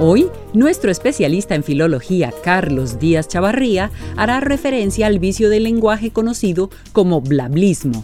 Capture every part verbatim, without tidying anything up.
Hoy, nuestro especialista en filología, Carlos Díaz Chavarría, hará referencia al vicio del lenguaje conocido como blablismo.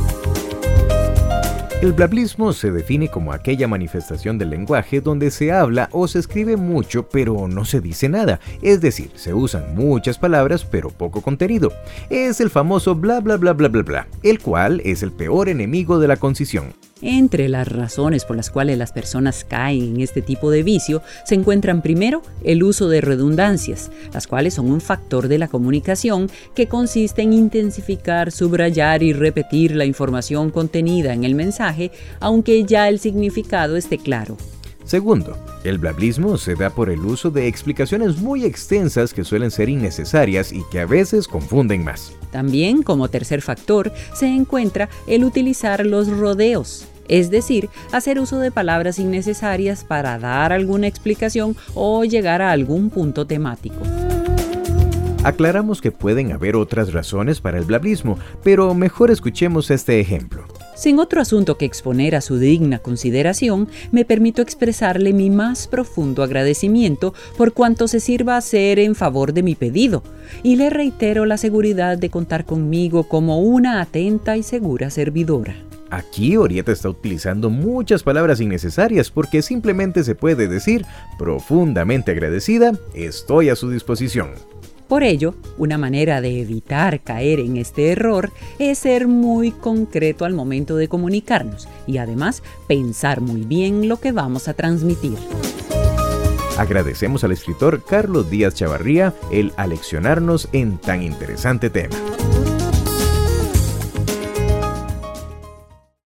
El blablismo se define como aquella manifestación del lenguaje donde se habla o se escribe mucho pero no se dice nada, es decir, se usan muchas palabras pero poco contenido. Es el famoso bla bla bla bla bla bla, el cual es el peor enemigo de la concisión. Entre las razones por las cuales las personas caen en este tipo de vicio se encuentran primero el uso de redundancias, las cuales son un factor de la comunicación que consiste en intensificar, subrayar y repetir la información contenida en el mensaje, aunque ya el significado esté claro. Segundo, el blablismo se da por el uso de explicaciones muy extensas que suelen ser innecesarias y que a veces confunden más. También, como tercer factor, se encuentra el utilizar los rodeos, es decir, hacer uso de palabras innecesarias para dar alguna explicación o llegar a algún punto temático. Aclaramos que pueden haber otras razones para el blablismo, pero mejor escuchemos este ejemplo. Sin otro asunto que exponer a su digna consideración, me permito expresarle mi más profundo agradecimiento por cuanto se sirva hacer en favor de mi pedido, y le reitero la seguridad de contar conmigo como una atenta y segura servidora. Aquí Orieta está utilizando muchas palabras innecesarias porque simplemente se puede decir, profundamente agradecida, estoy a su disposición. Por ello, una manera de evitar caer en este error es ser muy concreto al momento de comunicarnos y además pensar muy bien lo que vamos a transmitir. Agradecemos al escritor Carlos Díaz Chavarría el aleccionarnos en tan interesante tema.